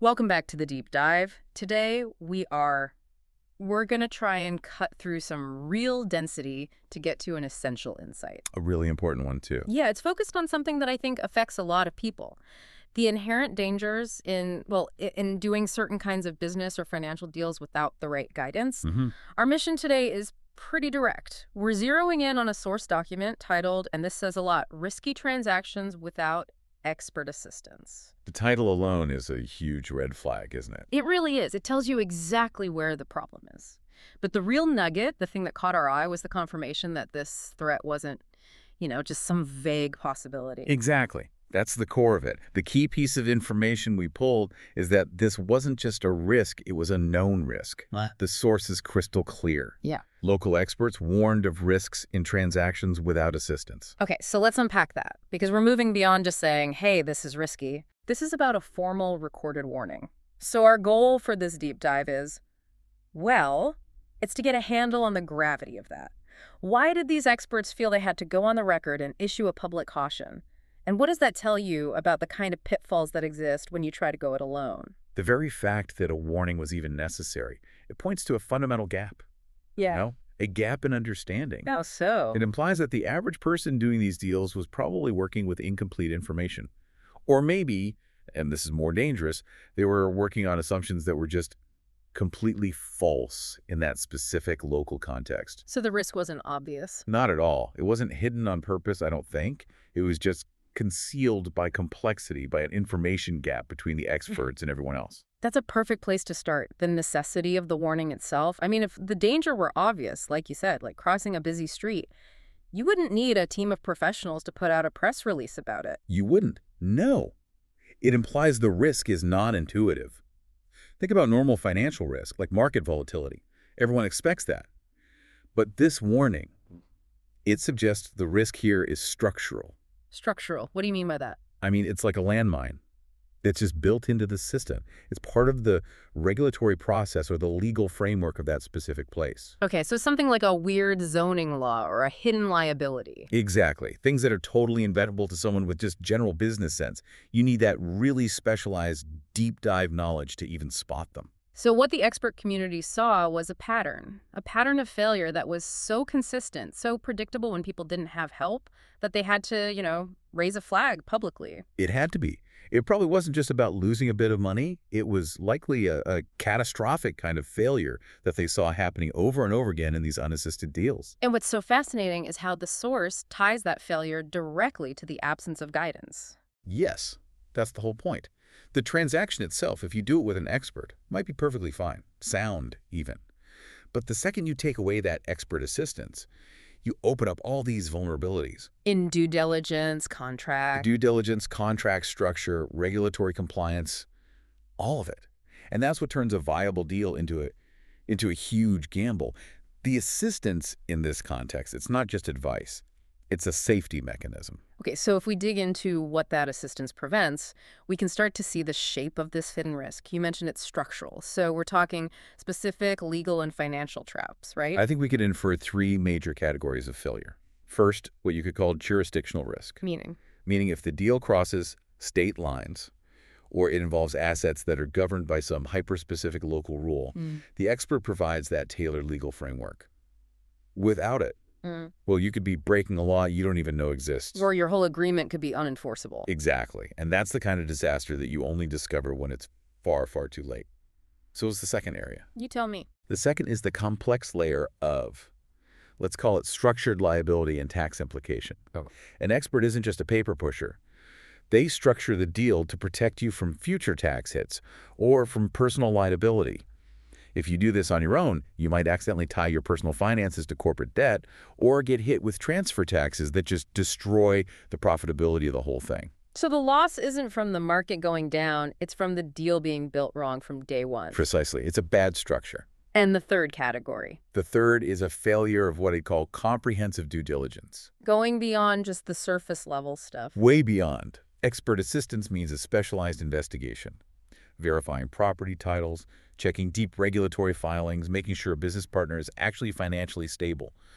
Welcome back to the deep dive. Today we're going to try and cut through some real density to get to an essential insight. A really important one, too. Yeah, it's focused on something that I think affects a lot of people. The inherent dangers in doing certain kinds of business or financial deals without the right guidance. Our mission today is pretty direct. We're zeroing in on a source document titled, and this says a lot, Risky Transactions Without Expert Assistance. The title alone is a huge red flag, isn't it? It really is. It tells you exactly where the problem is. But the real nugget, the thing that caught our eye, was the confirmation that this threat wasn't, just some vague possibility. Exactly. That's the core of it. The key piece of information we pulled is that this wasn't just a risk, it was a known risk. What? The source is crystal clear. Yeah. Local experts warned of risks in transactions without assistance. Okay, so let's unpack that, because we're moving beyond just saying, hey, this is risky. This is about a formal recorded warning. So our goal for this deep dive is, it's to get a handle on the gravity of that. Why did these experts feel they had to go on the record and issue a public caution? And what does that tell you about the kind of pitfalls that exist when you try to go it alone? The very fact that a warning was even necessary, it points to a fundamental gap. Yeah. A gap in understanding. How so? It implies that the average person doing these deals was probably working with incomplete information. Or maybe, and this is more dangerous, they were working on assumptions that were just completely false in that specific local context. So the risk wasn't obvious. Not at all. It wasn't hidden on purpose, I don't think. It was just concealed by complexity, by an information gap between the experts and everyone else. That's a perfect place to start, the necessity of the warning itself. I mean, if the danger were obvious, like you said, like crossing a busy street, you wouldn't need a team of professionals to put out a press release about it. You wouldn't. No. It implies the risk is non-intuitive. Think about normal financial risk, like market volatility. Everyone expects that. But this warning, it suggests the risk here is structural. Structural. What do you mean by that? I mean, it's like a landmine. It's just built into the system. It's part of the regulatory process or the legal framework of that specific place. Okay, so something like a weird zoning law or a hidden liability. Exactly. Things that are totally inventable to someone with just general business sense. You need that really specialized, deep dive knowledge to even spot them. So what the expert community saw was a pattern of failure that was so consistent, so predictable when people didn't have help, that they had to, raise a flag publicly. It had to be. It probably wasn't just about losing a bit of money. It was likely a catastrophic kind of failure that they saw happening over and over again in these unassisted deals. And what's so fascinating is how the source ties that failure directly to the absence of guidance. Yes, that's the whole point. The transaction itself, if you do it with an expert, might be perfectly fine, sound even. But the second you take away that expert assistance, you open up all these vulnerabilities. In due diligence, contract. Due diligence, contract structure, regulatory compliance, all of it. And that's what turns a viable deal into a huge gamble. The assistance in this context, it's not just advice. It's a safety mechanism. Okay, so if we dig into what that assistance prevents, we can start to see the shape of this hidden risk. You mentioned it's structural, so we're talking specific legal and financial traps, right? I think we could infer three major categories of failure. First, what you could call jurisdictional risk. Meaning If the deal crosses state lines or it involves assets that are governed by some hyper-specific local rule, the expert provides that tailored legal framework. Without it, well, you could be breaking a law you don't even know exists. Or your whole agreement could be unenforceable. Exactly. And that's the kind of disaster that you only discover when it's far, far too late. So what's the second area? You tell me. The second is the complex layer of, let's call it structured liability and tax implication. An expert isn't just a paper pusher. They structure the deal to protect you from future tax hits or from personal liability. If you do this on your own, you might accidentally tie your personal finances to corporate debt or get hit with transfer taxes that just destroy the profitability of the whole thing. So the loss isn't from the market going down, it's from the deal being built wrong from day one. Precisely. It's a bad structure. And the third category. The third is a failure of what I call comprehensive due diligence. Going beyond just the surface level stuff. Way beyond. Expert assistance means a specialized investigation. Verifying property titles, checking deep regulatory filings, making sure a business partner is actually financially stable.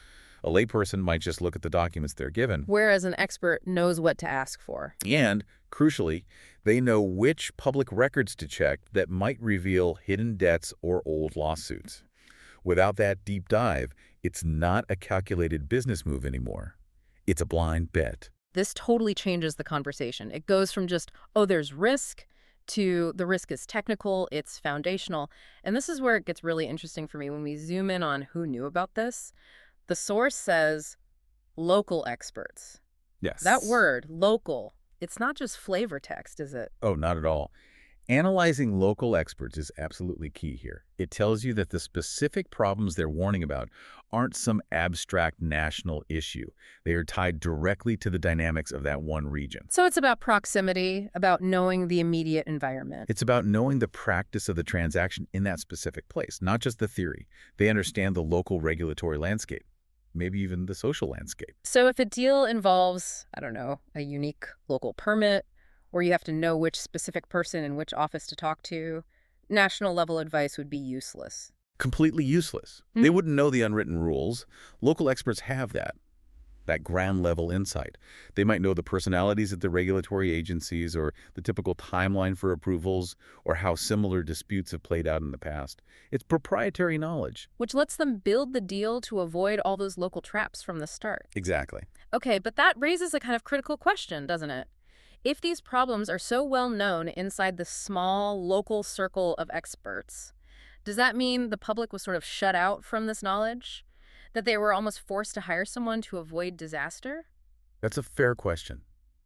A layperson might just look at the documents they're given. Whereas an expert knows what to ask for. And, crucially, they know which public records to check that might reveal hidden debts or old lawsuits. Without that deep dive, it's not a calculated business move anymore. It's a blind bet. This totally changes the conversation. It goes from just, oh, there's risk, to the risk is technical, it's foundational. And this is where it gets really interesting for me when we zoom in on who knew about this. The source says local experts. Yes. That word, local, it's not just flavor text, is it? Oh, not at all. Analyzing local experts is absolutely key here. It tells you that the specific problems they're warning about aren't some abstract national issue. They are tied directly to the dynamics of that one region. So it's about proximity, about knowing the immediate environment. It's about knowing the practice of the transaction in that specific place, not just the theory. They understand the local regulatory landscape, maybe even the social landscape. So if a deal involves, I don't know, a unique local permit, or you have to know which specific person in which office to talk to, national level advice would be useless. Completely useless. They wouldn't know the unwritten rules. Local experts have that ground level insight. They might know the personalities of the regulatory agencies or the typical timeline for approvals or how similar disputes have played out in the past. It's proprietary knowledge. Which lets them build the deal to avoid all those local traps from the start. Exactly. Okay, but that raises a kind of critical question, doesn't it? If these problems are so well known inside the small local circle of experts, does that mean the public was sort of shut out from this knowledge? That they were almost forced to hire someone to avoid disaster? That's a fair question.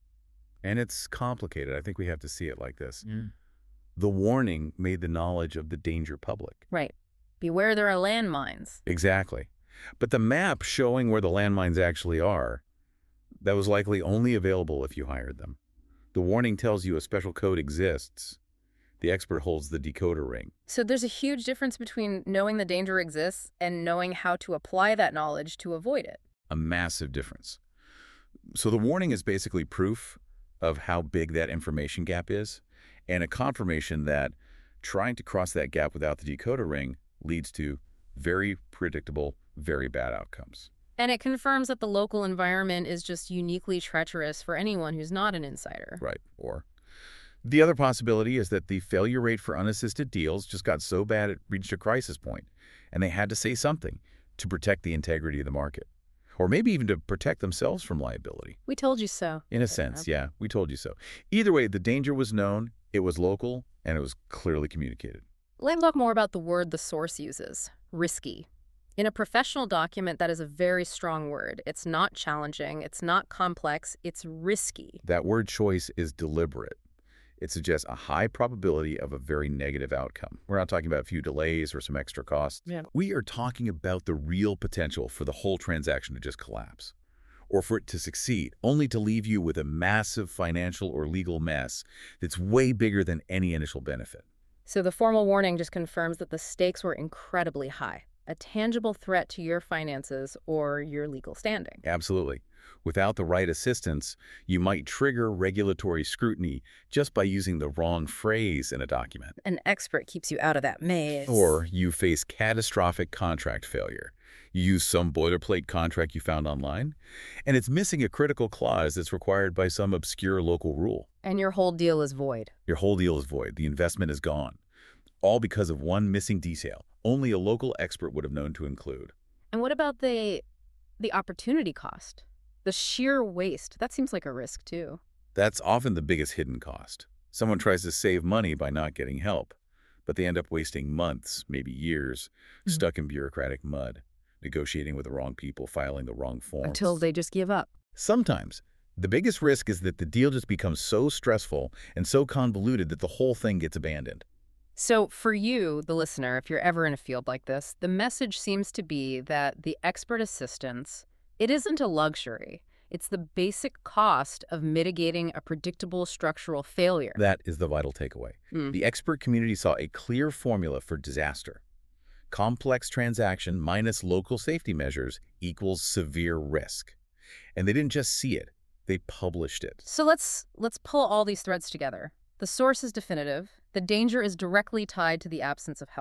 And it's complicated. I think we have to see it like this. The warning made the knowledge of the danger public. Right. Beware there are landmines. Exactly. But the map showing where the landmines actually are, that was likely only available if you hired them. The warning tells you a special code exists. The expert holds the decoder ring. So there's a huge difference between knowing the danger exists and knowing how to apply that knowledge to avoid it. A massive difference. So the warning is basically proof of how big that information gap is, and a confirmation that trying to cross that gap without the decoder ring leads to very predictable, very bad outcomes. And it confirms that the local environment is just uniquely treacherous for anyone who's not an insider. Right. Or the other possibility is that the failure rate for unassisted deals just got so bad it reached a crisis point, and they had to say something to protect the integrity of the market. Or maybe even to protect themselves from liability. We told you so. In a sense, yeah, we told you so. Either way, the danger was known, it was local, and it was clearly communicated. Let's talk more about the word the source uses, risky. In a professional document, that is a very strong word. It's not challenging, it's not complex, it's risky. That word choice is deliberate. It suggests a high probability of a very negative outcome. We're not talking about a few delays or some extra costs. Yeah. We are talking about the real potential for the whole transaction to just collapse, or for it to succeed, only to leave you with a massive financial or legal mess that's way bigger than any initial benefit. So the formal warning just confirms that the stakes were incredibly high, a tangible threat to your finances or your legal standing. Absolutely. Without the right assistance, you might trigger regulatory scrutiny just by using the wrong phrase in a document. An expert keeps you out of that maze. Or you face catastrophic contract failure. You use some boilerplate contract you found online, and it's missing a critical clause that's required by some obscure local rule. And your whole deal is void. Your whole deal is void. The investment is gone. All because of one missing detail only a local expert would have known to include. And what about the opportunity cost? The sheer waste, that seems like a risk too. That's often the biggest hidden cost. Someone tries to save money by not getting help, but they end up wasting months, maybe years, stuck in bureaucratic mud, negotiating with the wrong people, filing the wrong forms. Until they just give up. Sometimes. The biggest risk is that the deal just becomes so stressful and so convoluted that the whole thing gets abandoned. So for you, the listener, if you're ever in a field like this, the message seems to be that the expert assistance, it isn't a luxury. It's the basic cost of mitigating a predictable structural failure. That is the vital takeaway. The expert community saw a clear formula for disaster. Complex transaction minus local safety measures equals severe risk. And they didn't just see it, they published it. So let's pull all these threads together. The source is definitive. The danger is directly tied to the absence of help.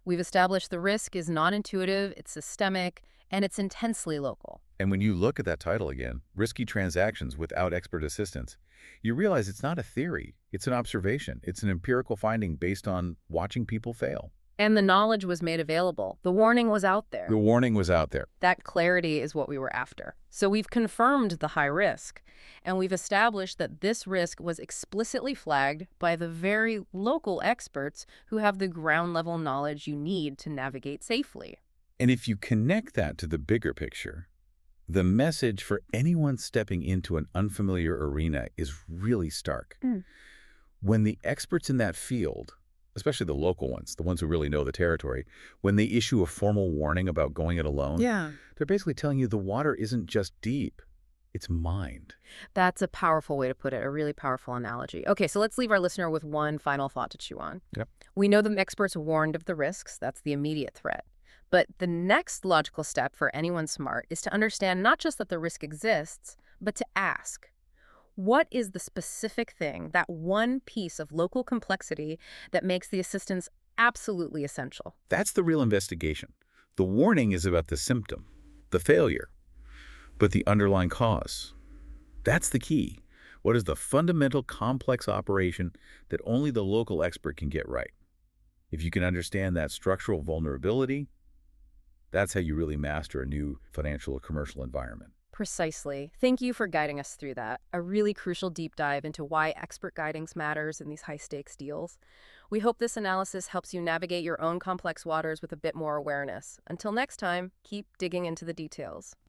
We've established the risk is non-intuitive, it's systemic, and it's intensely local. And when you look at that title again, Risky Transactions Without Expert Assistance, you realize it's not a theory. It's an observation. It's an empirical finding based on watching people fail. And the knowledge was made available. The warning was out there. The warning was out there. That clarity is what we were after. So we've confirmed the high risk, and we've established that this risk was explicitly flagged by the very local experts who have the ground-level knowledge you need to navigate safely. And if you connect that to the bigger picture, the message for anyone stepping into an unfamiliar arena is really stark. When the experts in that field, especially the local ones, the ones who really know the territory, when they issue a formal warning about going it alone, they're basically telling you the water isn't just deep, it's mined. That's a powerful way to put it, a really powerful analogy. Okay, so let's leave our listener with one final thought to chew on. Yep. We know the experts warned of the risks. That's the immediate threat. But the next logical step for anyone smart is to understand not just that the risk exists, but to ask, what is the specific thing, that one piece of local complexity that makes the assistance absolutely essential? That's the real investigation. The warning is about the symptom, the failure, but the underlying cause. That's the key. What is the fundamental complex operation that only the local expert can get right? If you can understand that structural vulnerability, that's how you really master a new financial or commercial environment. Precisely. Thank you for guiding us through that. A really crucial deep dive into why expert guidance matters in these high-stakes deals. We hope this analysis helps you navigate your own complex waters with a bit more awareness. Until next time, keep digging into the details.